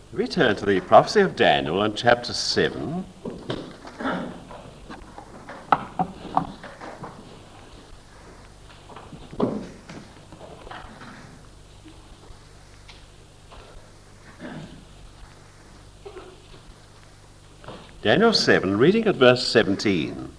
We turn to the prophecy of Daniel in chapter 7. Daniel 7, reading at verse 17.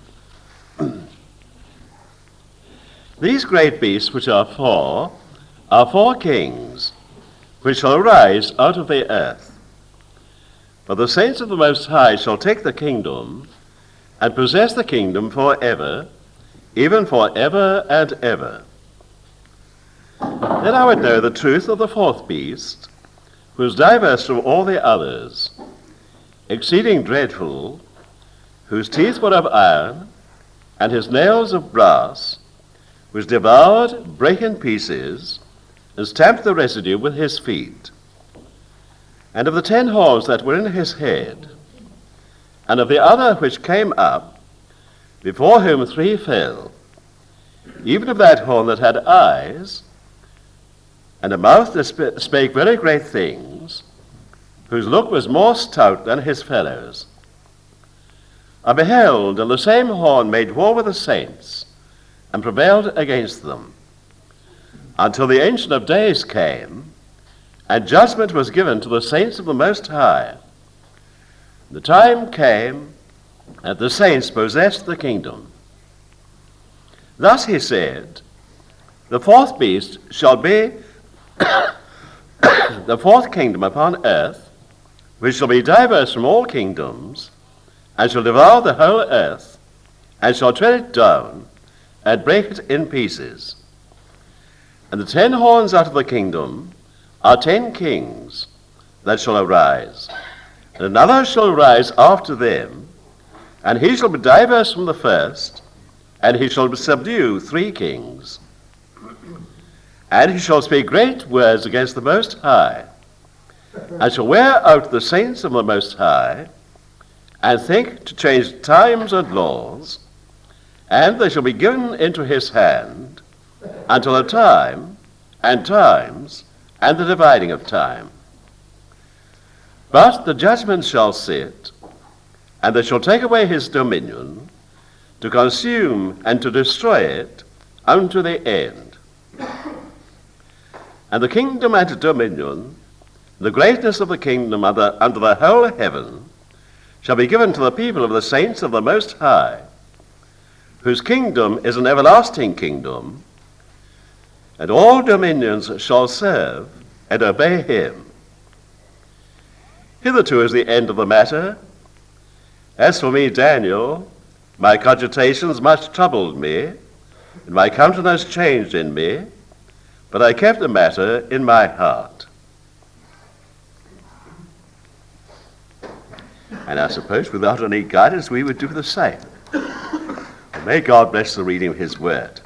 These great beasts which are four kings, which shall arise out of the earth. But the saints of the Most High shall take the kingdom, and possess the kingdom for ever, even for ever and ever. Then I would know the truth of the fourth beast, who is diverse from all the others, exceeding dreadful, whose teeth were of iron, and his nails of brass, which devoured, brake in pieces, and stamped the residue with his feet. And of the 10 horns that were in his head, and of the other which came up, before whom 3 fell, even of that horn that had eyes, and a mouth that spake very great things, whose look was more stout than his fellows. I beheld, and the same horn made war with the saints, and prevailed against them, until the Ancient of Days came, and judgment was given to the saints of the Most High. The time came that the saints possessed the kingdom. Thus he said, the fourth beast shall be the fourth kingdom upon earth, which shall be diverse from all kingdoms, and shall devour the whole earth, and shall tread it down, and break it in pieces. And the 10 horns out of the kingdom are 10 kings that shall arise. And another shall arise after them, and he shall be diverse from the first, and he shall subdue 3 kings. And he shall speak great words against the Most High, and shall wear out the saints of the Most High, and think to change times and laws, and they shall be given into his hand until the time and times and the dividing of time. But the judgment shall sit, and they shall take away his dominion, to consume and to destroy it unto the end. And the kingdom and the dominion, the greatness of the kingdom under the whole heaven, shall be given to the people of the saints of the Most High, whose kingdom is an everlasting kingdom, and all dominions shall serve and obey him. Hitherto is the end of the matter. As for me, Daniel, my cogitations much troubled me, and my countenance changed in me, but I kept the matter in my heart. And I suppose without any guidance we would do the same. May God bless the reading of his word.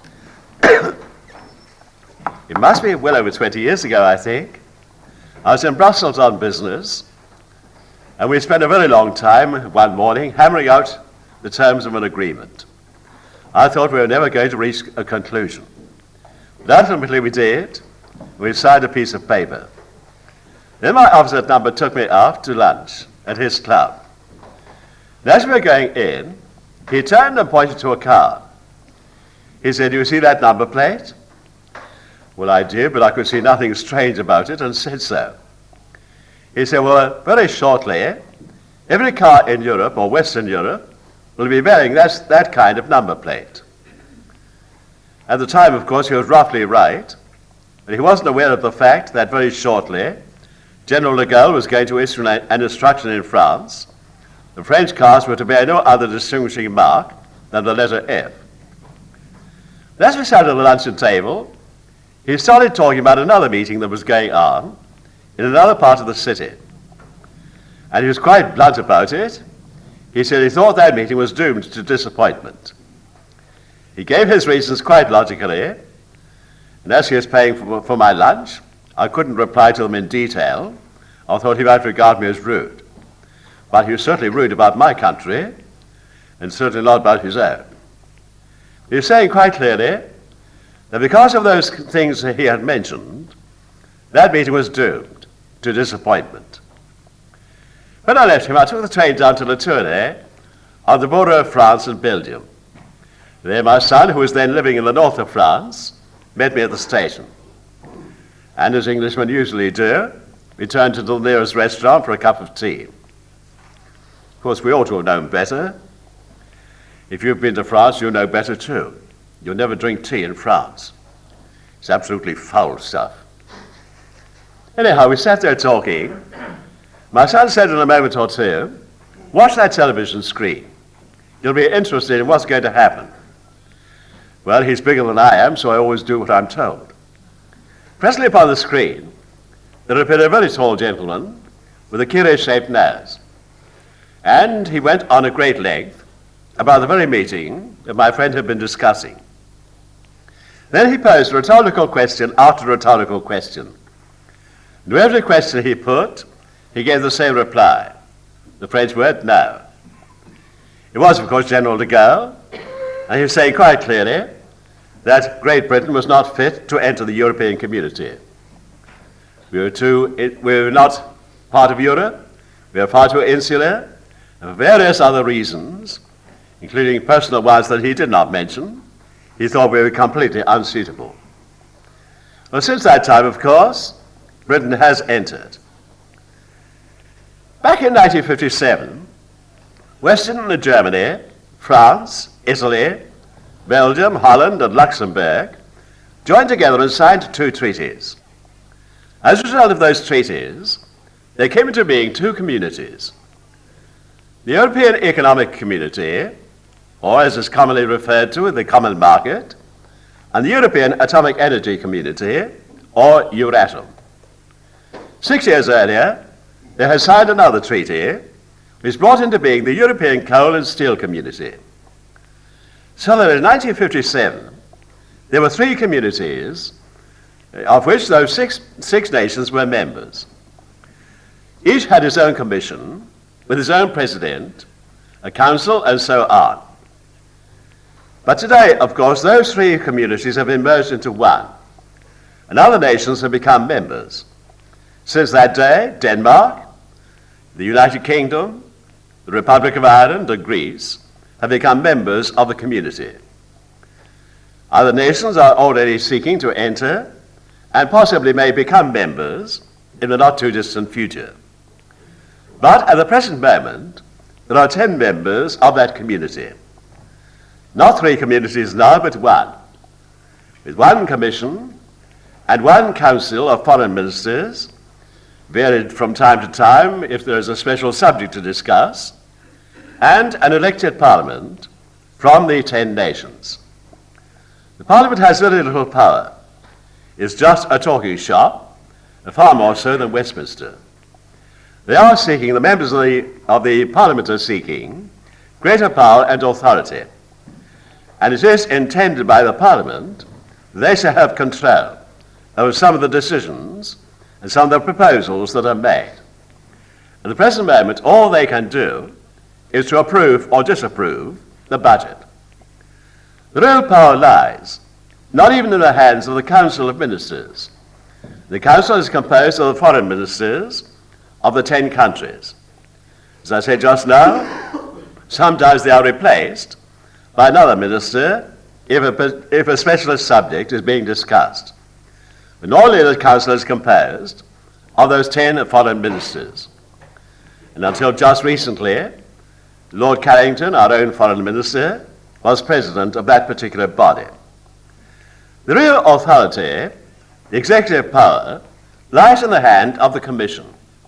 It must be well over 20 years ago, I think. I was in Brussels on business, and we spent a very long time one morning hammering out the terms of an agreement. I thought we were never going to reach a conclusion. But ultimately we did. We signed a piece of paper. Then my officer at number took me out to lunch at his club. And as we were going in, he turned and pointed to a car. He said, "Do you see that number plate?" Well, I did, but I could see nothing strange about it, and said so. He said, "Well, very shortly, every car in Europe, or Western Europe, will be bearing that kind of number plate." At the time, of course, he was roughly right, but he wasn't aware of the fact that very shortly, General de Gaulle was going to issue an instruction in France. The French cars were to bear no other distinguishing mark than the letter F. As we sat at the luncheon table, he started talking about another meeting that was going on in another part of the city. And he was quite blunt about it. He said he thought that meeting was doomed to disappointment. He gave his reasons quite logically, and as he was paying for my lunch, I couldn't reply to them in detail. I thought he might regard me as rude. But he was certainly rude about my country, and certainly not about his own. He was saying quite clearly that because of those things he had mentioned, that meeting was doomed. to disappointment. When I left him, I took the train down to Le Tournai on the border of France and Belgium. There my son, who was then living in the north of France, met me at the station. And as Englishmen usually do, we turned to the nearest restaurant for a cup of tea. Of course, we ought to have known better. If you've been to France, you know better too. You'll never drink tea in France. It's absolutely foul stuff. Anyhow, we sat there talking. My son said in a moment or two, "Watch that television screen. You'll be interested in what's going to happen." Well, he's bigger than I am, so I always do what I'm told. Presently upon the screen, there appeared a very tall gentleman with a curious-shaped nose. And he went on at great length about the very meeting that my friend had been discussing. Then he posed rhetorical question after rhetorical question. And to every question he put, he gave the same reply. The French word, no. It was, of course, General de Gaulle, and he was saying quite clearly that Great Britain was not fit to enter the European community. We were not part of Europe, we were far too insular, and for various other reasons, including personal ones that he did not mention, he thought we were completely unsuitable. Well, since that time, of course, Britain has entered. Back in 1957, Western Germany, France, Italy, Belgium, Holland, and Luxembourg joined together and signed 2 treaties. As a result of those treaties, there came into being 2 communities. The European Economic Community, or as is commonly referred to, the Common Market, and the European Atomic Energy Community, or Euratom. 6 years earlier, they had signed another treaty which brought into being the European Coal and Steel Community. So that in 1957, there were 3 communities, of which those six nations were members. Each had its own commission, with its own president, a council, and so on. But today, of course, those 3 communities have been merged into one, and other nations have become members. Since that day, Denmark, the United Kingdom, the Republic of Ireland, and Greece have become members of the community. Other nations are already seeking to enter and possibly may become members in the not-too-distant future. But at the present moment, there are 10 members of that community. Not 3 communities now, but 1, with 1 commission and 1 council of foreign ministers, varied from time to time if there is a special subject to discuss, and an elected parliament from the 10 nations. The parliament has very little power. It's just a talking shop, far more so than Westminster. They are seeking, the members of the parliament are seeking, greater power and authority. And it is intended by the parliament that they shall have control over some of the decisions and some of the proposals that are made. At the present moment, all they can do is to approve or disapprove the budget. The real power lies not even in the hands of the Council of Ministers. The Council is composed of the foreign ministers of the 10 countries. As I said just now, sometimes they are replaced by another minister if a specialist subject is being discussed. But normally the Council is composed of those 10 foreign ministers. And until just recently, Lord Carrington, our own foreign minister, was president of that particular body. The real authority, the executive power, lies in the hand of the Commission.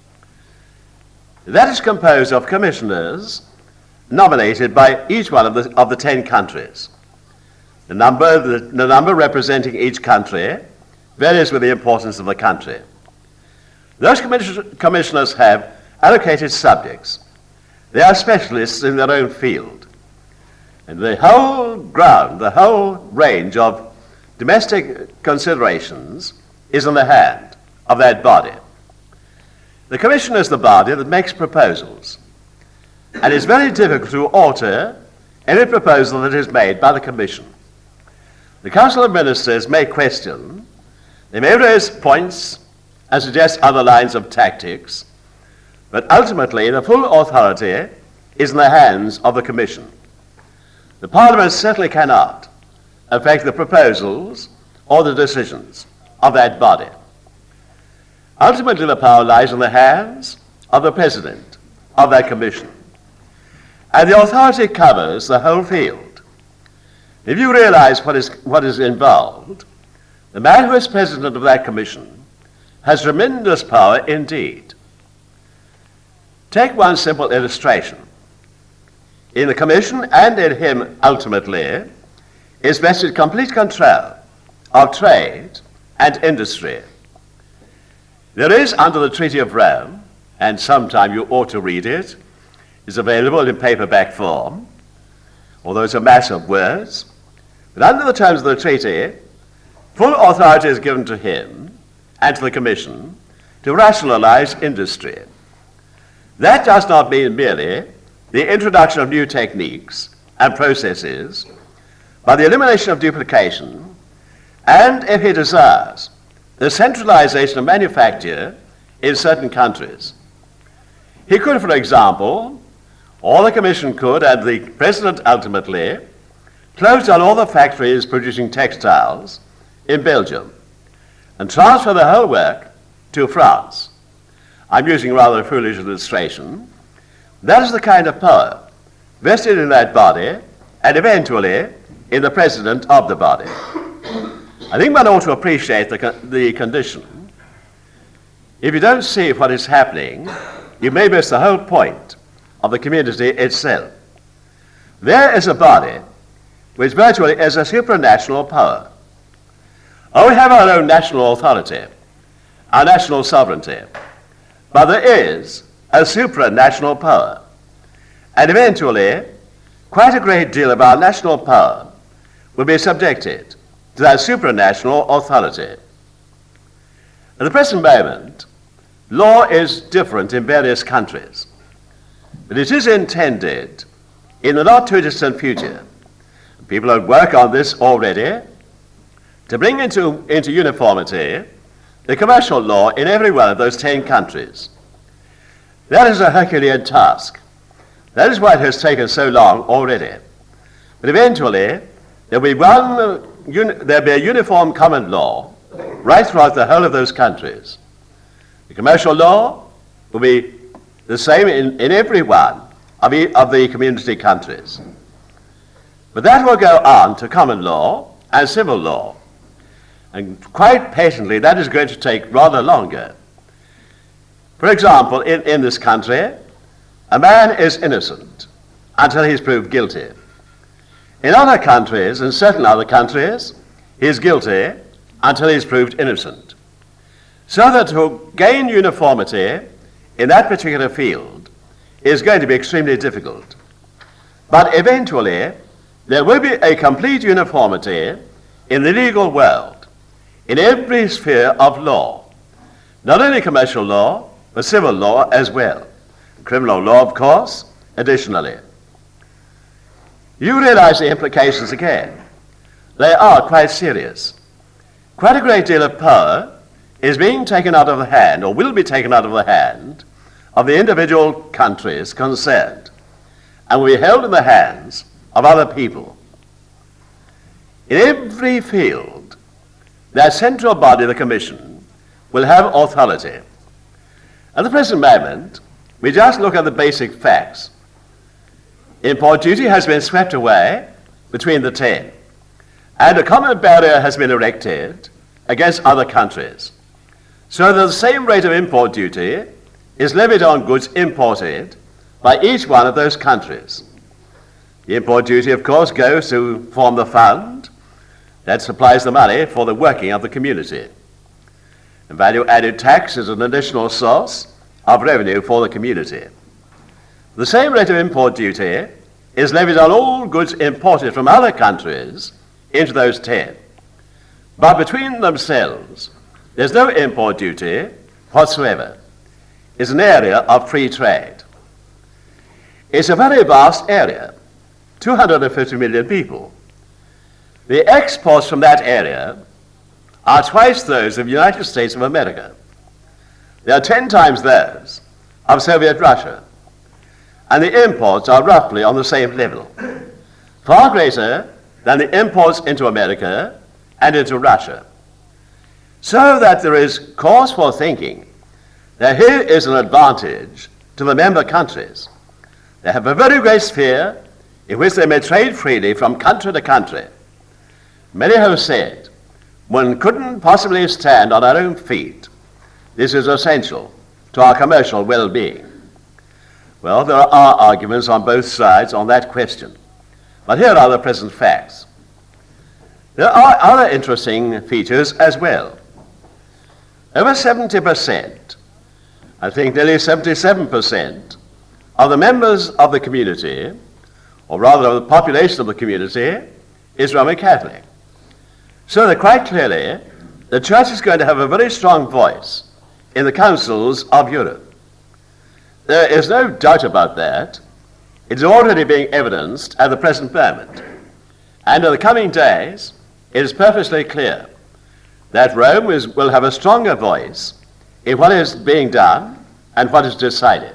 That is composed of commissioners nominated by each one of the 10 countries. The number representing each country varies with the importance of the country. Those commissioners have allocated subjects. They are specialists in their own field. And the whole ground, the whole range of domestic considerations is in the hand of that body. The Commission is the body that makes proposals. And it's very difficult to alter any proposal that is made by the Commission. The Council of Ministers may question, they may raise points and suggest other lines of tactics, but ultimately the full authority is in the hands of the Commission. The Parliament certainly cannot affect the proposals or the decisions of that body. Ultimately, the power lies in the hands of the President of that Commission, and the authority covers the whole field. If you realize what is involved, the man who is President of that Commission has tremendous power indeed. Take one simple illustration. In the Commission and in him ultimately is vested complete control of trade and industry. There is, under the Treaty of Rome, and sometime you ought to read it, is available in paperback form, although it's a mass of words, but under the terms of the treaty, full authority is given to him and to the Commission to rationalize industry. That does not mean merely the introduction of new techniques and processes, but the elimination of duplication, and, if he desires, the centralization of manufacture in certain countries. He could, for example, or the Commission could, and the President ultimately, close down all the factories producing textiles in Belgium and transfer the whole work to France. I'm using rather a foolish illustration. That is the kind of power vested in that body and eventually in the President of the body. I think one ought to appreciate the condition. If you don't see what is happening, you may miss the whole point of the community itself. There is a body which virtually is a supranational power. Oh, we have our own national authority, our national sovereignty, but there is a supranational power. And eventually, quite a great deal of our national power will be subjected to that supranational authority. At the present moment, law is different in various countries, but it is intended in the not too distant future, people that work on this already, to bring into uniformity the commercial law in every one of those 10 countries. That is a Herculean task. That is why it has taken so long already. But eventually, there'll be a uniform common law right throughout the whole of those countries. The commercial law will be the same in every one of the community countries. But that will go on to common law and civil law. And quite patently, that is going to take rather longer. For example, in this country, a man is innocent until he's proved guilty. In other countries, in certain other countries, he is guilty until he's proved innocent. So that to gain uniformity in that particular field is going to be extremely difficult. But eventually, there will be a complete uniformity in the legal world, in every sphere of law, not only commercial law, but civil law as well. Criminal law, of course, additionally. You realize the implications again. They are quite serious. Quite a great deal of power is being taken out of the hand, or will be taken out of the hand, of the individual countries concerned, and will be held in the hands of other people. In every field, that central body, the Commission, will have authority. At the present moment, we just look at the basic facts. Import duty has been swept away between the 10, and a common barrier has been erected against other countries, so that the same rate of import duty is levied on goods imported by each one of those countries. The import duty, of course, goes to form the fund that supplies the money for the working of the community. And value-added tax is an additional source of revenue for the community. The same rate of import duty is levied on all goods imported from other countries into those 10. But between themselves, there's no import duty whatsoever. It's an area of free trade. It's a very vast area, 250 million people. The exports from that area are twice those of the United States of America. They are 10 times those of Soviet Russia, and the imports are roughly on the same level, far greater than the imports into America and into Russia. So that there is cause for thinking that here is an advantage to the member countries. They have a very great sphere in which they may trade freely from country to country. Many have said, one couldn't possibly stand on our own feet. This is essential to our commercial well-being. Well, there are arguments on both sides on that question, but here are the present facts. There are other interesting features as well. Over 70%, I think nearly 77% of the members of the community, or rather of the population of the community, is Roman Catholic. So that quite clearly, the Church is going to have a very strong voice in the councils of Europe. There is no doubt about that. It is already being evidenced at the present moment. And in the coming days, it is perfectly clear that Rome will have a stronger voice in what is being done and what is decided.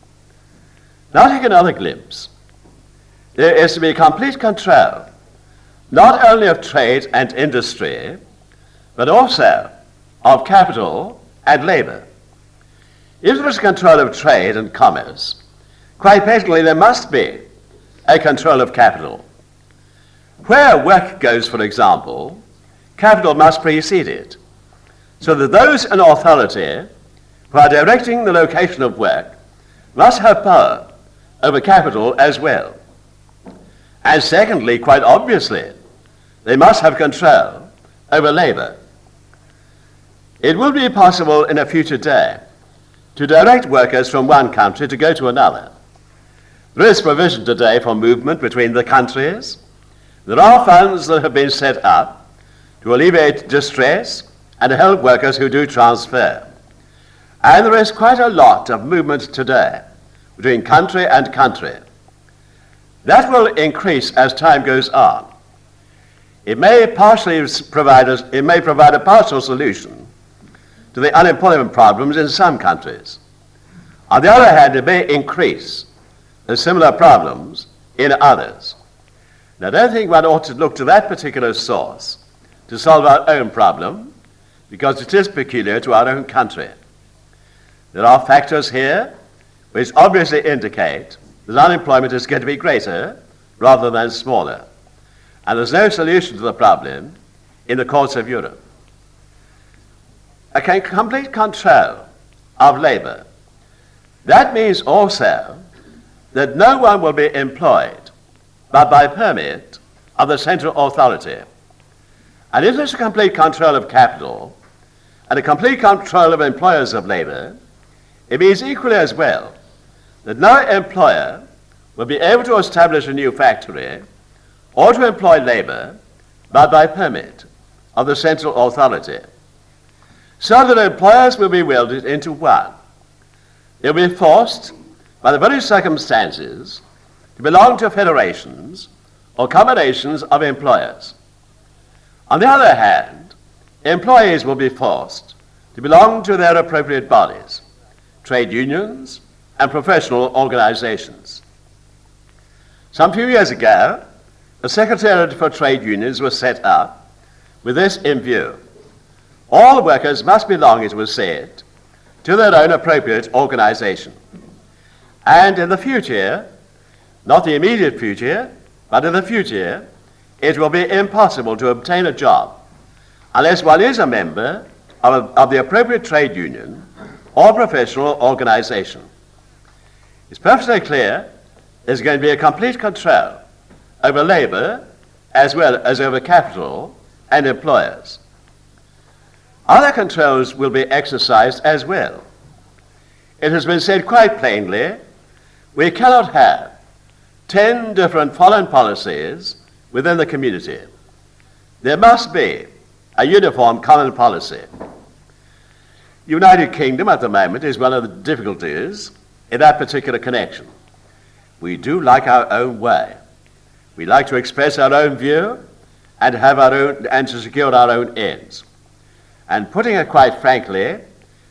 Now take another glimpse. There is to be complete control, not only of trade and industry, but also of capital and labor. If there is control of trade and commerce, quite patently there must be a control of capital. Where work goes, for example, capital must precede it, so that those in authority who are directing the location of work must have power over capital as well. And secondly, quite obviously, they must have control over labor. It will be possible in a future day to direct workers from one country to go to another. There is provision today for movement between the countries. There are funds that have been set up to alleviate distress and to help workers who do transfer. And there is quite a lot of movement today between country and country. That will increase as time goes on. It may provide a partial solution to the unemployment problems in some countries. On the other hand, it may increase the similar problems in others. Now, I don't think one ought to look to that particular source to solve our own problem, because it is peculiar to our own country. There are factors here which obviously indicate that unemployment is going to be greater rather than smaller. And there's no solution to the problem in the courts of Europe. A complete control of labor. That means also that no one will be employed but by permit of the central authority. And if there's a complete control of capital and a complete control of employers of labor, it means equally as well that no employer will be able to establish a new factory or to employ labor but by permit of the central authority. So that employers will be welded into one. They'll be forced by the very circumstances to belong to federations or combinations of employers. On the other hand, employees will be forced to belong to their appropriate bodies, trade unions and professional organizations. Some few years ago, a Secretariat for Trade Unions was set up with this in view. All workers must belong, it was said, to their own appropriate organization. And in the future, not the immediate future, but in the future, it will be impossible to obtain a job unless one is a member of the appropriate trade union or professional organization. It's perfectly clear there's going to be a complete control over labor as well as over capital and employers. Other controls will be exercised as well. It has been said quite plainly, we cannot have 10 different foreign policies within the community. There must be a uniform common policy. The United Kingdom at the moment is one of the difficulties in that particular connection. We do like our own way. We like to express our own view and have our own and to secure our own ends. And putting it quite frankly,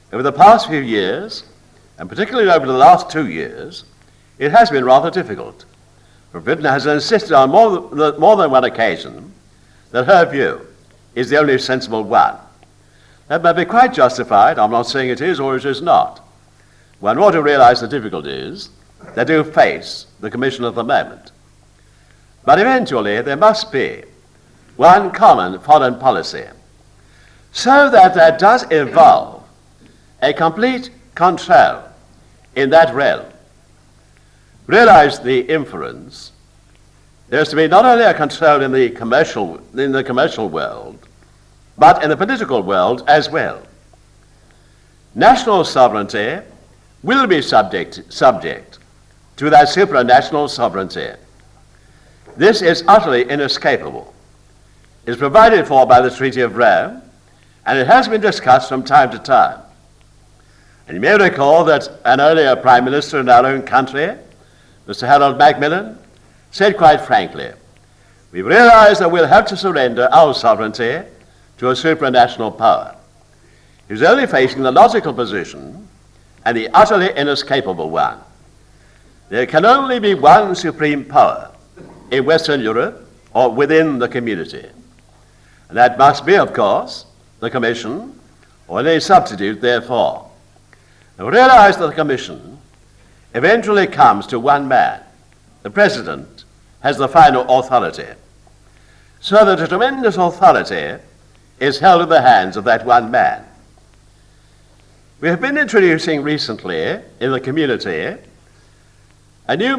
Over the past few years, and particularly over the last 2 years, it has been rather difficult, for Britain has insisted on more than one occasion that her view is the only sensible one. That may be quite justified. I'm not saying it is or it is not. One ought to realize the difficulties that do face the Commission at the moment. But eventually there must be one common foreign policy, so that that does involve a complete control in that realm. Realize the inference. There's to be not only a control in the commercial world, but in the political world as well. National sovereignty will be subject to that supranational sovereignty. This is utterly inescapable. It is provided for by the Treaty of Rome, and it has been discussed from time to time. And you may recall that an earlier Prime Minister in our own country, Mr. Harold Macmillan, said quite frankly, we realize that we'll have to surrender our sovereignty to a supranational power. He was only facing the logical position and the utterly inescapable one. There can only be one supreme power in Western Europe or within the community. And that must be, of course, the Commission or any substitute therefore. Now realize that the Commission eventually comes to one man. The President has the final authority, so that a tremendous authority is held in the hands of that one man. We have been introducing recently in the community a new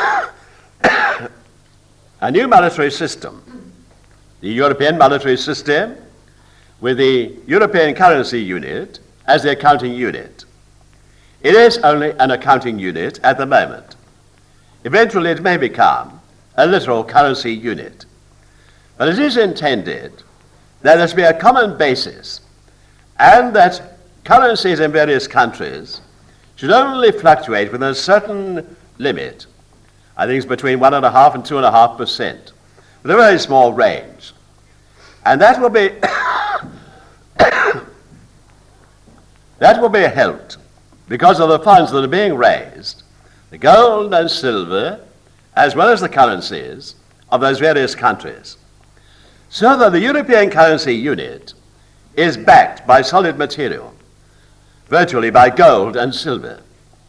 monetary system, the European monetary system, with the European currency unit as the accounting unit. It is only an accounting unit at the moment. Eventually it may become a literal currency unit. But it is intended that there should be a common basis, and that currencies in various countries should only fluctuate within a certain limit. I think it's between 1.5% and 2.5%, with a very small range. And that will be that will be helped because of the funds that are being raised, the gold and silver, as well as the currencies of those various countries, so that the European currency unit is backed by solid material, virtually by gold and silver.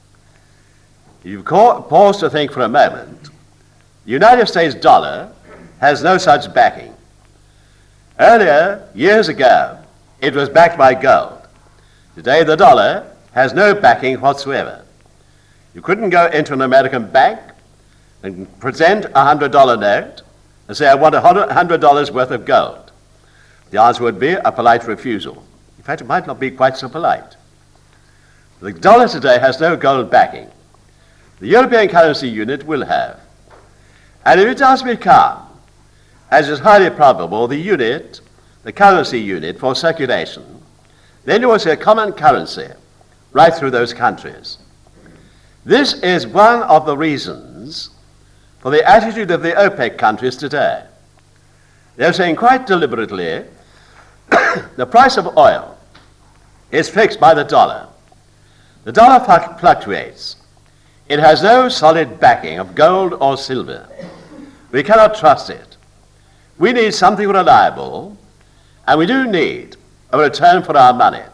You pause to think for a moment. The United States dollar has no such backing. Earlier, years ago, it was backed by gold. Today, the dollar has no backing whatsoever. You couldn't go into an American bank and present a $100 note and say, I want $100 worth of gold. The answer would be a polite refusal. In fact, it might not be quite so polite. The dollar today has no gold backing. The European currency unit will have. And if it does become, as is highly probable, the unit, the currency unit for circulation, then you will see a common currency right through those countries. This is one of the reasons for the attitude of the OPEC countries today. They're saying quite deliberately, the price of oil is fixed by the dollar. The dollar fluctuates. It has no solid backing of gold or silver. We cannot trust it. We need something reliable, and we do need a return for our money.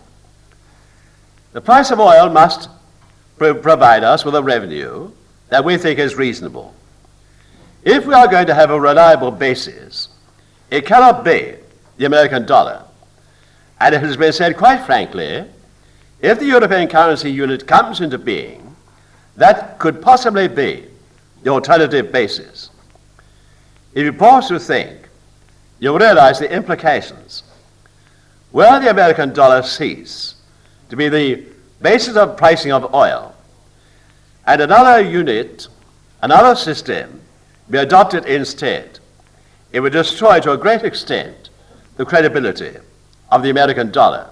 The price of oil must provide us with a revenue that we think is reasonable. If we are going to have a reliable basis, it cannot be the American dollar. And it has been said quite frankly, if the European currency unit comes into being, that could possibly be the alternative basis. If you pause to think, you'll realize the implications. Were the American dollar cease to be the basis of pricing of oil, and another unit, another system be adopted instead, it would destroy to a great extent the credibility of the American dollar.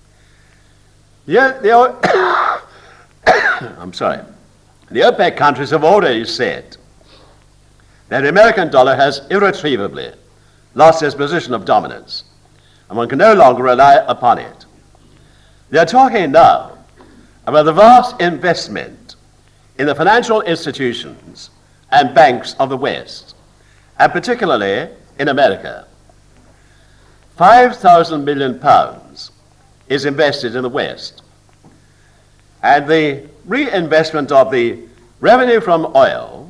I'm sorry. The OPEC countries have already said that the American dollar has irretrievably lost its position of dominance, and one can no longer rely upon it. They are talking now about the vast investment in the financial institutions and banks of the West, and particularly in America. 5,000 million pounds is invested in the West, and the reinvestment of the revenue from oil,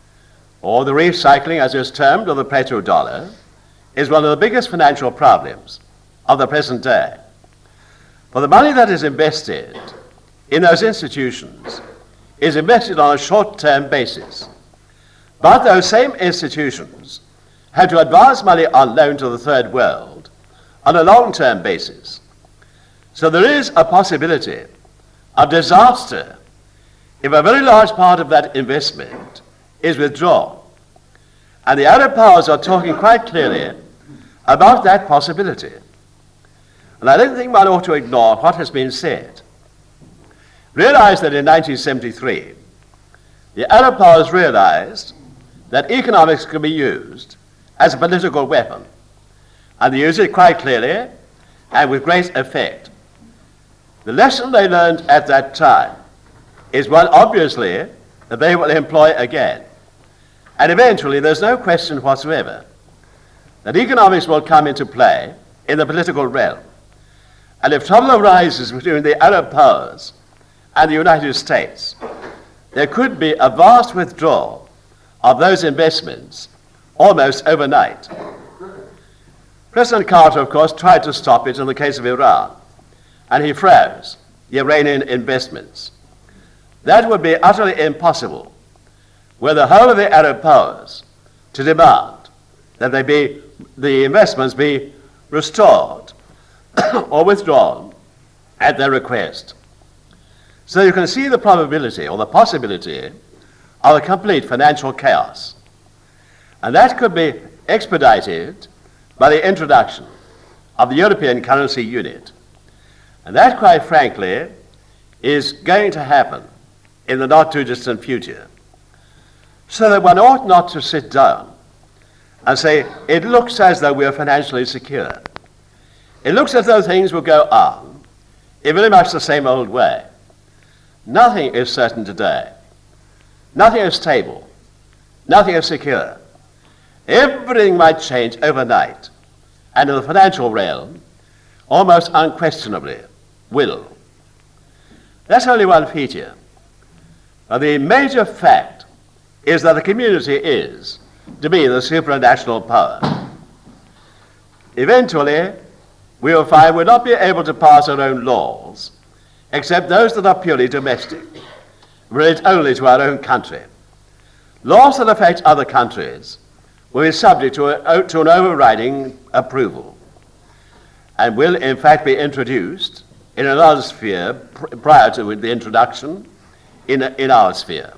or the recycling as it's termed of the petrodollar, is one of the biggest financial problems of the present day. For the money that is invested in those institutions is invested on a short-term basis. But those same institutions have to advance money on loan to the third world on a long-term basis. So there is a possibility of disaster if a very large part of that investment is withdrawn. And the Arab powers are talking quite clearly about that possibility. And I don't think one ought to ignore what has been said. Realize that in 1973, the Arab powers realized that economics could be used as a political weapon, and they used it quite clearly and with great effect. The lesson they learned at that time is one, obviously, that they will employ again. And eventually, there's no question whatsoever that economics will come into play in the political realm. And if trouble arises between the Arab powers and the United States, there could be a vast withdrawal of those investments almost overnight. President Carter, of course, tried to stop it in the case of Iran, and he froze the Iranian investments. That would be utterly impossible were the whole of the Arab powers to demand that the investments be restored or withdrawn at their request. So you can see the probability or the possibility of a complete financial chaos. And that could be expedited by the introduction of the European Currency Unit. And that, quite frankly, is going to happen in the not too distant future. So that one ought not to sit down and say, it looks as though we are financially secure. It looks as though things will go on in very much the same old way. Nothing is certain today. Nothing is stable. Nothing is secure. Everything might change overnight, and in the financial realm, almost unquestionably will. That's only one feature. But the major fact is that the community is to be the supranational power. Eventually, we will find we'll not be able to pass our own laws, except those that are purely domestic, relate only to our own country. Laws that affect other countries will be subject to an overriding approval, and will in fact be introduced in another sphere prior to the introduction in our sphere,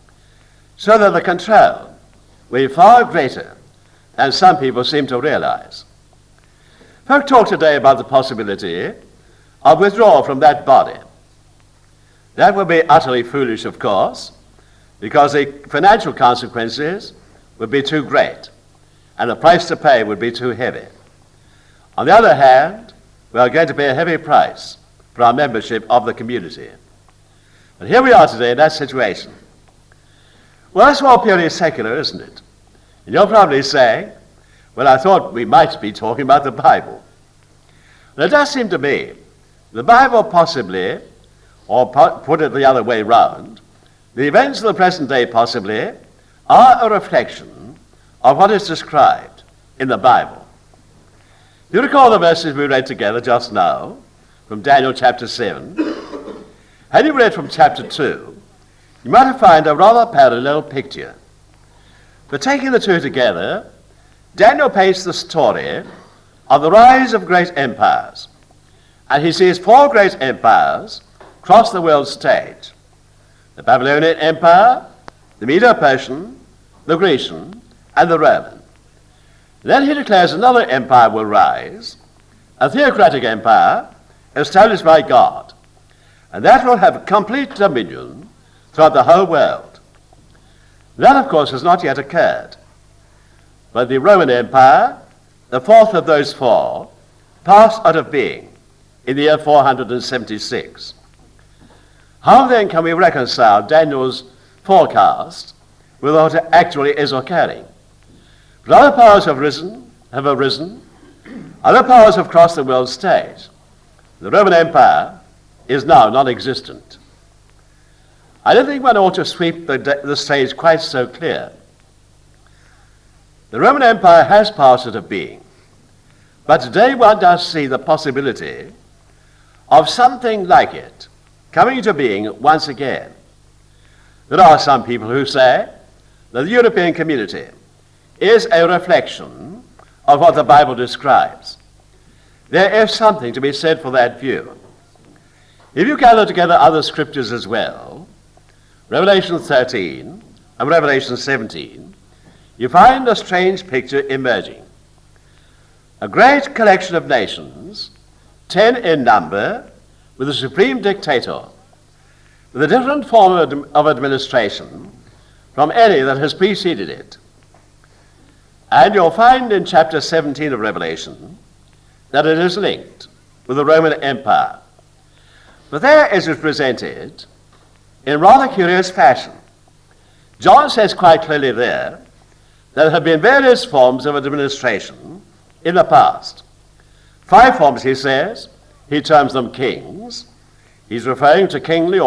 so that the control will be far greater than some people seem to realize. Folk talk today about the possibility of withdrawal from that body. That would be utterly foolish, of course, because the financial consequences would be too great, and the price to pay would be too heavy. On the other hand, we are going to pay a heavy price for our membership of the community. But here we are today in that situation. Well, that's all purely secular, isn't it? And you're probably saying, well, I thought we might be talking about the Bible. Well, it does seem to me the Bible possibly, or put it the other way round, the events of the present day possibly are a reflection of what is described in the Bible. You recall the verses we read together just now from Daniel chapter 7. Had you read from chapter 2, you might have found a rather parallel picture. But taking the two together, Daniel paints the story of the rise of great empires. And he sees four great empires cross the world stage: the Babylonian Empire, the Medo-Persian, the Grecian, and the Roman. Then he declares another empire will rise, a theocratic empire established by God, and that will have complete dominion throughout the whole world. That, of course, has not yet occurred. But the Roman Empire, the fourth of those four, passed out of being in the year 476. How then can we reconcile Daniel's forecast with what actually is occurring? But other powers have arisen, other powers have crossed the world stage. The Roman Empire is now non-existent. I don't think one ought to sweep the stage quite so clear. The Roman Empire has passed out of being, but today one does see the possibility of something like it coming into being once again. There are some people who say that the European community is a reflection of what the Bible describes. There is something to be said for that view. If you gather together other scriptures as well, Revelation 13 and Revelation 17, you find a strange picture emerging. A great collection of nations, 10 in number, with a supreme dictator, with a different form of administration from any that has preceded it. And you'll find in chapter 17 of Revelation that it is linked with the Roman Empire. But there it is presented in rather curious fashion. John says quite clearly there that there have been various forms of administration in the past. 5 forms, he says. He terms them kings. He's referring to kingly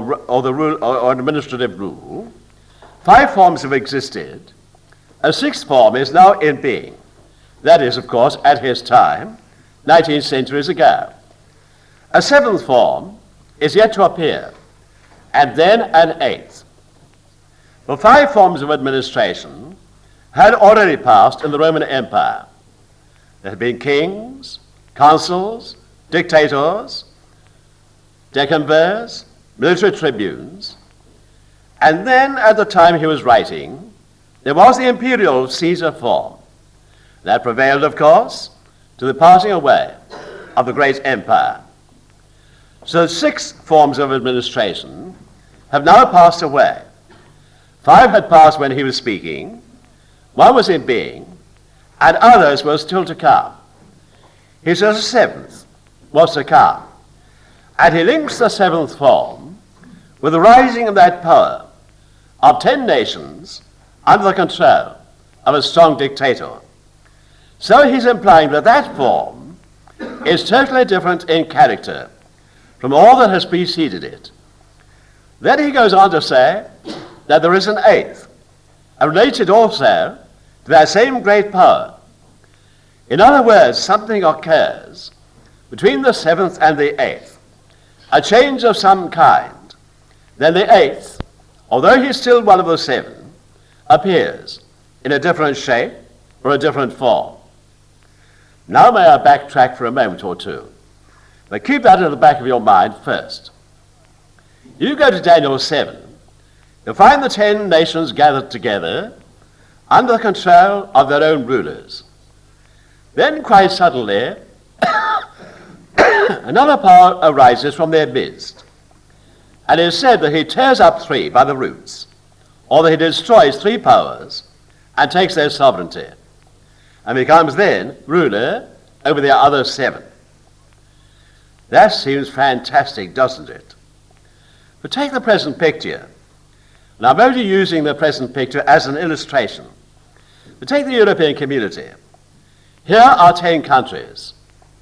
or administrative rule. 5 forms have existed. A 6th form is now in being. That is, of course, at his time, 19 centuries ago. A 7th form is yet to appear, and then an 8th. The 5 forms of administration had already passed in the Roman Empire. There had been kings, consuls, dictators, decemvirs, military tribunes, and then at the time he was writing, there was the imperial Caesar form. That prevailed, of course, to the passing away of the great empire. So 6 forms of administration have now passed away. 5 had passed when he was speaking, 1 was in being, and others were still to come. He says a 7th was to come. And he links the 7th form with the rising of that power of 10 nations under the control of a strong dictator. So he's implying that that form is totally different in character from all that has preceded it. Then he goes on to say that there is an 8th, related also to that same great power. In other words, something occurs between the 7th and the 8th, a change of some kind. Then the 8th, although he's still one of the 7, appears in a different shape or a different form. Now may I backtrack for a moment or two, but keep that at the back of your mind first. You go to Daniel 7, you'll find the 10 nations gathered together under the control of their own rulers. Then quite suddenly, another power arises from their midst, and it is said that he tears up 3 by the roots, or that he destroys 3 powers and takes their sovereignty, and becomes then ruler over the other 7. That seems fantastic, doesn't it? But take the present picture. And I'm only using the present picture as an illustration. But take the European community. Here are 10 countries.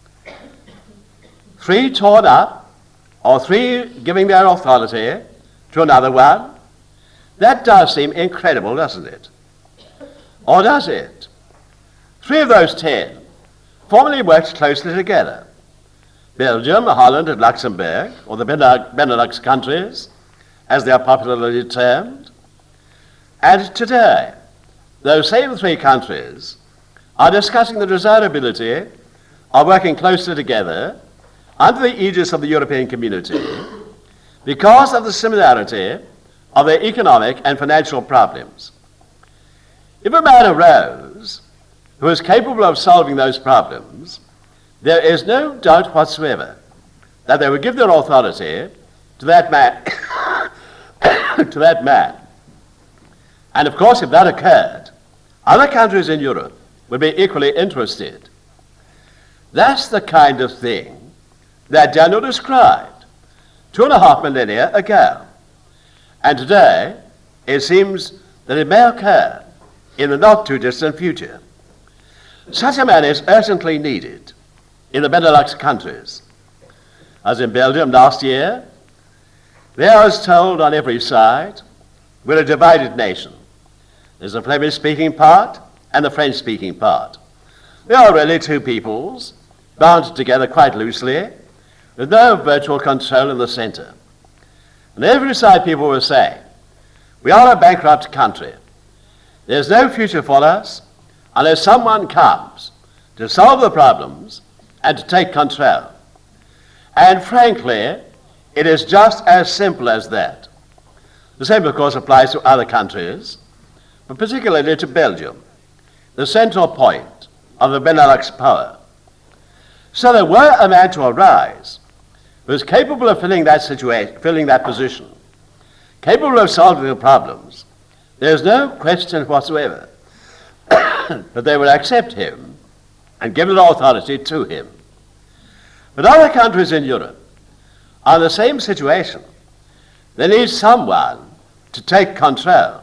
3 torn up, or 3 giving their authority to another one. That does seem incredible, doesn't it? Or does it? 3 of those 10 formerly worked closely together. Belgium, Holland, and Luxembourg, or the Benelux countries, as they are popularly termed. And today, those same 3 countries are discussing the desirability of working closely together under the aegis of the European community because of the similarity of their economic and financial problems. If a man arose who is capable of solving those problems, there is no doubt whatsoever that they would give their authority to that man. to that man. And of course, if that occurred, other countries in Europe would be equally interested. That's the kind of thing that Daniel described 2.5 millennia ago. And today, it seems that it may occur in the not-too-distant future. Such a man is urgently needed in the Benelux countries. As in Belgium last year, there was told on every side, we're a divided nation. There's the Flemish-speaking part and the French-speaking part. They are really two peoples, bound together quite loosely, with no virtual control in the center. On every side people were saying, we are a bankrupt country. There's no future for us unless someone comes to solve the problems and to take control. And frankly, it is just as simple as that. The same, of course, applies to other countries, but particularly to Belgium, the central point of the Benelux power. So there were a man to arise who was capable of filling that situation, filling that position, capable of solving the problems. There's no question whatsoever that they would accept him and give the authority to him. But other countries in Europe are in the same situation. They need someone to take control.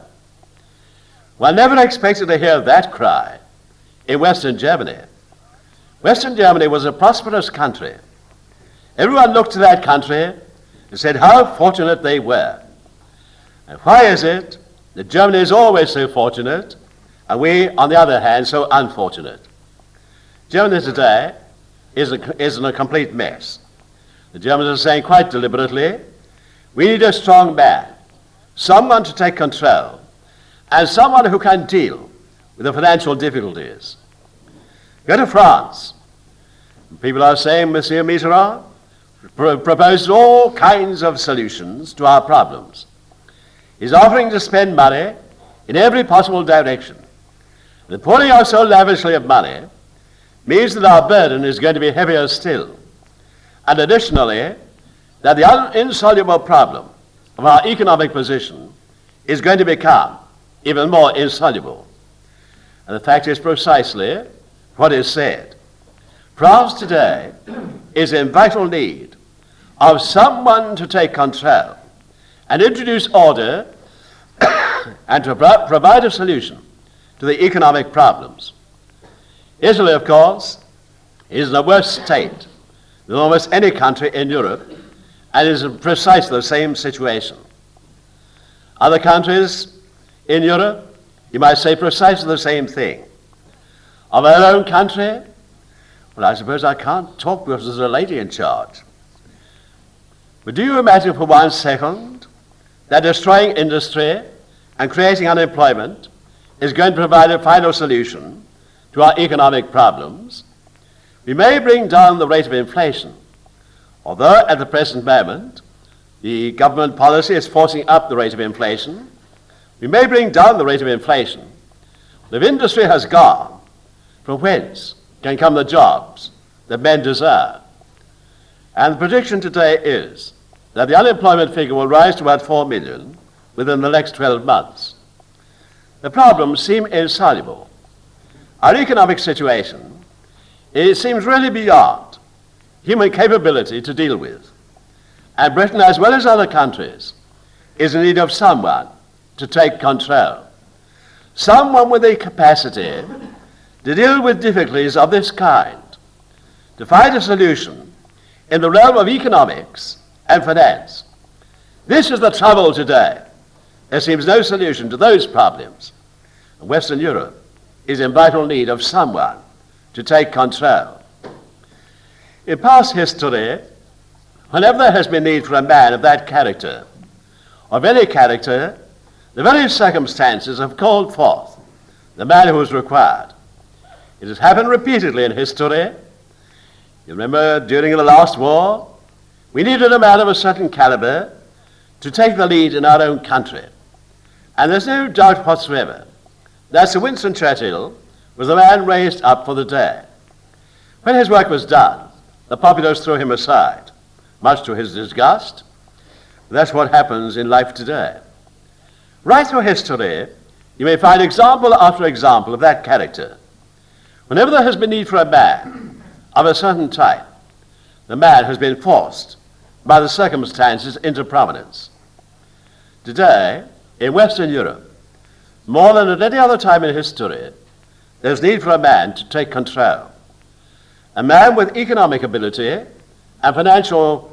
One never expected to hear that cry in Western Germany. Western Germany was a prosperous country. Everyone looked to that country and said how fortunate they were. And why is it that Germany is always so fortunate and we, on the other hand, so unfortunate? Germany today is in a complete mess. The Germans are saying quite deliberately, we need a strong man, someone to take control, and someone who can deal with the financial difficulties. Go to France. People are saying Monsieur Mitterrand proposed all kinds of solutions to our problems. He's offering to spend money in every possible direction. The pouring out so lavishly of money means that our burden is going to be heavier still. And additionally, that the insoluble problem of our economic position is going to become even more insoluble. And the fact is precisely what is said. France today is in vital need of someone to take control and introduce order and to provide a solution to the economic problems. Italy, of course, is in a worse state than almost any country in Europe and is in precisely the same situation. Other countries in Europe, you might say precisely the same thing. Of our own country, well, I suppose I can't talk because there's a lady in charge. But do you imagine for 1 second that destroying industry and creating unemployment is going to provide a final solution to our economic problems? We may bring down the rate of inflation, although at the present moment the government policy is forcing up the rate of inflation. We may bring down the rate of inflation. But if industry has gone, from whence can come the jobs that men desire? And the prediction today is that the unemployment figure will rise to about 4 million within the next 12 months. The problems seem insoluble. Our economic situation, it seems really beyond human capability to deal with. And Britain, as well as other countries, is in need of someone to take control. Someone with the capacity to deal with difficulties of this kind, to find a solution in the realm of economics and finance. This is the trouble today. There seems no solution to those problems. And Western Europe is in vital need of someone to take control. In past history, whenever there has been need for a man of that character, of any character, the very circumstances have called forth the man who is required. It has happened repeatedly in history. You remember during the last war, we needed a man of a certain caliber to take the lead in our own country. And there's no doubt whatsoever that Sir Winston Churchill was the man raised up for the day. When his work was done, the populace threw him aside, much to his disgust. That's what happens in life today. Right through history, you may find example after example of that character. Whenever there has been need for a man of a certain type, the man has been forced by the circumstances into prominence. Today, in Western Europe, more than at any other time in history, there's need for a man to take control. A man with economic ability and financial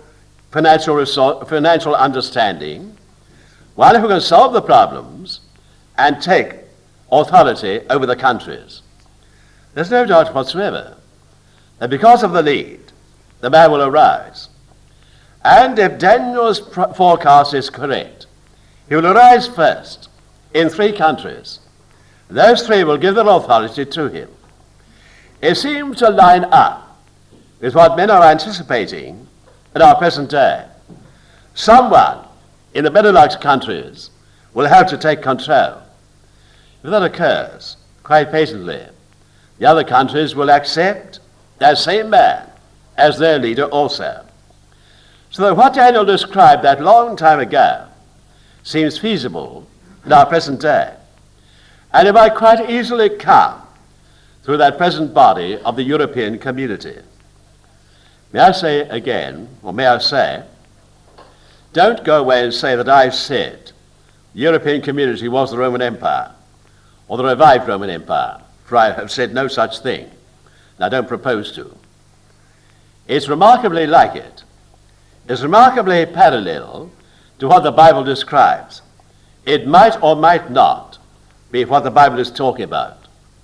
understanding, one who can solve the problems and take authority over the countries. There's no doubt whatsoever that because of the need, the man will arise. And if Daniel's forecast is correct, he will arise first in 3 countries. Those 3 will give their authority to him. It seems to line up with what men are anticipating in our present day. Someone in the Benelux countries will have to take control. If that occurs, quite patently, the other countries will accept that same man as their leader also. So that what Daniel described that long time ago seems feasible in our present day. And it might quite easily come through that present body of the European community. May I say again, or may I say, don't go away and say that I've said the European community was the Roman Empire, or the revived Roman Empire, for I have said no such thing, and I don't propose to. It's remarkably like it. It's remarkably parallel to what the Bible describes. It might or might not be what the Bible is talking about.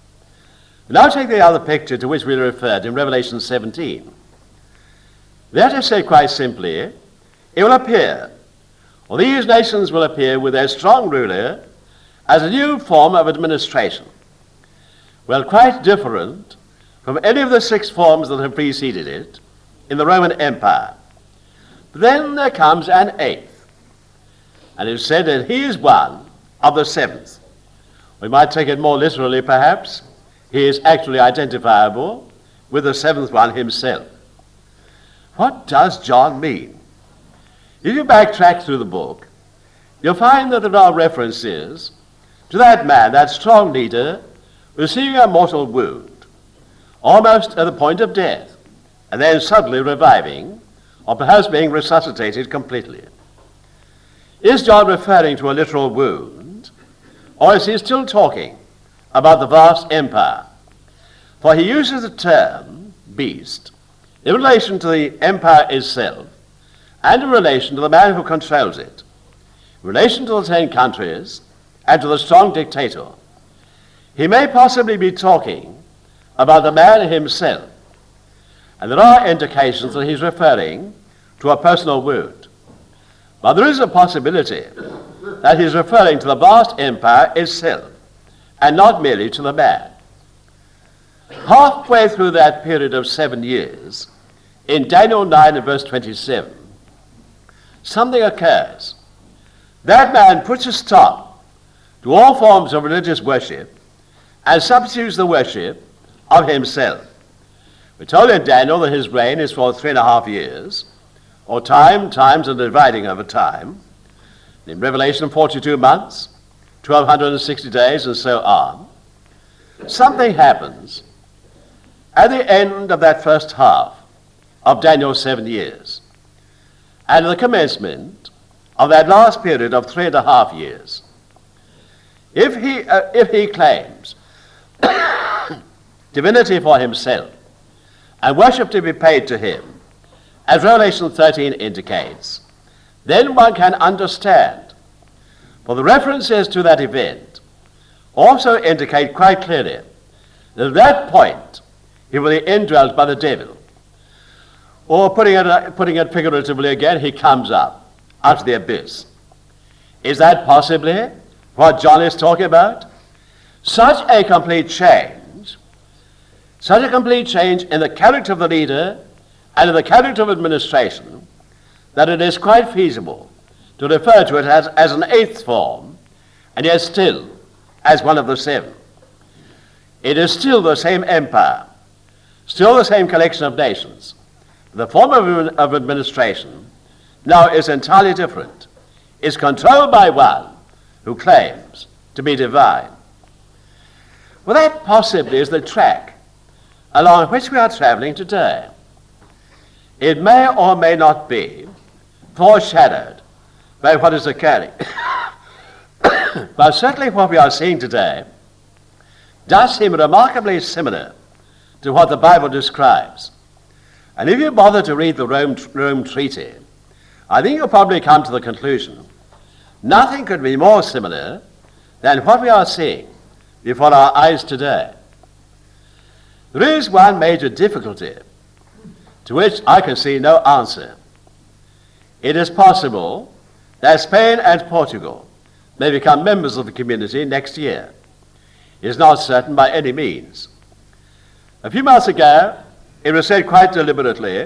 Now take the other picture to which we referred in Revelation 17. That is said quite simply, it will appear, or these nations will appear with their strong ruler as a new form of administration. Well, quite different from any of the 6 forms that have preceded it in the Roman Empire. But then there comes an 8th, and it is said that he is one of the 7th. We might take it more literally, perhaps. He is actually identifiable with the 7th one himself. What does John mean? If you backtrack through the book, you'll find that there are references to that man, that strong leader, receiving a mortal wound, almost at the point of death, and then suddenly reviving, or perhaps being resuscitated completely. Is John referring to a literal wound, or is he still talking about the vast empire? For he uses the term beast in relation to the empire itself and in relation to the man who controls it, in relation to the 10 countries and to the strong dictator. He may possibly be talking about the man himself, and there are indications that he's referring to a personal wound. But there is a possibility that he's referring to the vast empire itself, and not merely to the man. Halfway through that period of 7 years, in Daniel 9 and verse 27, something occurs. That man puts a stop to all forms of religious worship and substitutes the worship of himself. We're told in Daniel that his reign is for 3.5 years, or times and dividing over time. In Revelation, 42 months, 1,260 days, and so on. Something happens at the end of that first half of Daniel's 7 years, and at the commencement of that last period of 3.5 years. If he claims divinity for himself and worship to be paid to him, as Revelation 13 indicates, then one can understand. For the references to that event also indicate quite clearly that at that point he will be indwelt by the devil. Or putting it figuratively again, he comes up out of the abyss. Is that possibly what John is talking about? Such a complete change in the character of the leader and in the character of administration, that it is quite feasible to refer to it as an 8th form, and yet still as one of the 7. It is still the same empire, still the same collection of nations. The form of administration now is entirely different. It's controlled by one who claims to be divine. Well, that possibly is the track along which we are traveling today. It may or may not be foreshadowed by what is occurring. But certainly what we are seeing today does seem remarkably similar to what the Bible describes. And if you bother to read the Rome Treaty, I think you'll probably come to the conclusion nothing could be more similar than what we are seeing before our eyes today. There is one major difficulty to which I can see no answer. It is possible that Spain and Portugal may become members of the community next year. It is not certain by any means. A few months ago, it was said quite deliberately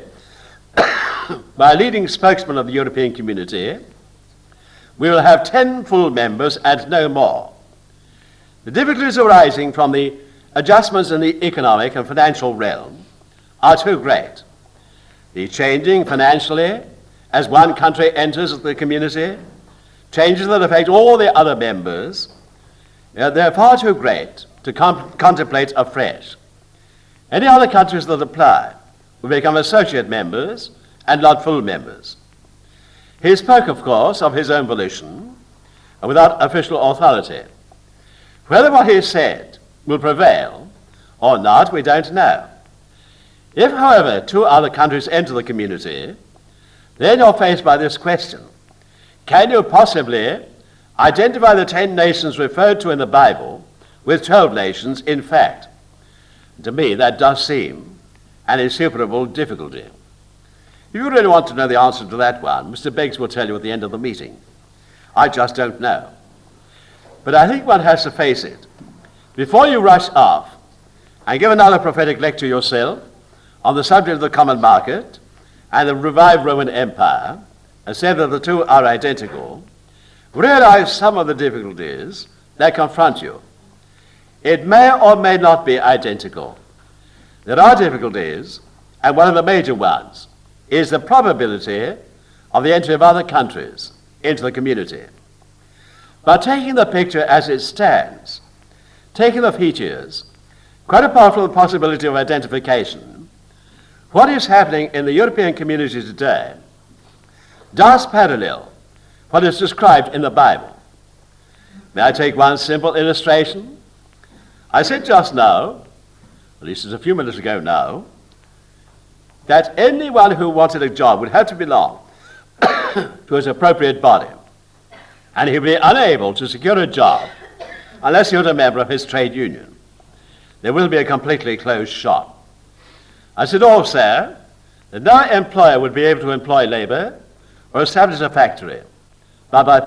by a leading spokesman of the European community, we will have 10 full members and no more. The difficulties arising from the adjustments in the economic and financial realm are too great. The changing financially as one country enters the community, changes that affect all the other members, they're far too great to contemplate afresh. Any other countries that apply will become associate members and not full members. He spoke, of course, of his own volition and without official authority. Whether what he said will prevail or not, we don't know. If, however, 2 other countries enter the community, then you're faced by this question. Can you possibly identify the 10 nations referred to in the Bible with 12 nations in fact? To me, that does seem an insuperable difficulty. If you really want to know the answer to that one, Mr. Beggs will tell you at the end of the meeting. I just don't know. But I think one has to face it. Before you rush off and give another prophetic lecture yourself on the subject of the common market and the revived Roman Empire, and say that the two are identical, realize some of the difficulties that confront you. It may or may not be identical. There are difficulties, and one of the major ones is the probability of the entry of other countries into the community. But taking the picture as it stands, taking the features, quite apart from the possibility of identification, what is happening in the European community today does parallel what is described in the Bible. May I take one simple illustration? I said just now, at least it's a few minutes ago now, that anyone who wanted a job would have to belong to his appropriate body, and he would be unable to secure a job unless he was a member of his trade union. There will be a completely closed shop. I said also that no employer would be able to employ labor or establish a factory, but by